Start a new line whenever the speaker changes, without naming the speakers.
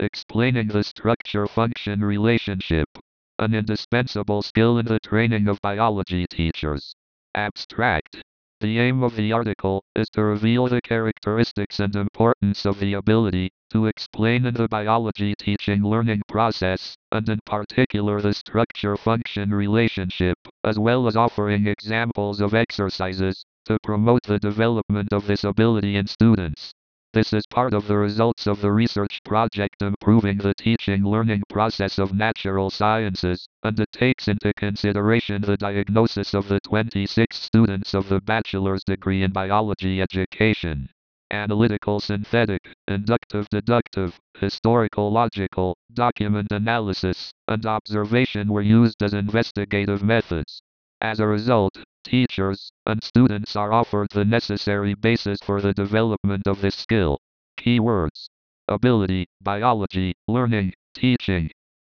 explaining the structure-function relationship, an indispensable skill in the training of biology teachers. Abstract. The aim of the article is to reveal the characteristics and importance of the ability to explain in the biology teaching learning process, and in particular the structure-function relationship, as well as offering examples of exercises to promote the development of this ability in students. This is part of the results of the research project Improving the Teaching Learning Process of Natural Sciences, and it takes into consideration the diagnosis of the 26 students of the bachelor's degree in biology education. Analytical synthetic, inductive deductive, historical logical, document analysis, and observation were used as investigative methods. As a result, teachers and students are offered the necessary basis for the development of this skill. Keywords: ability, biology, learning, teaching.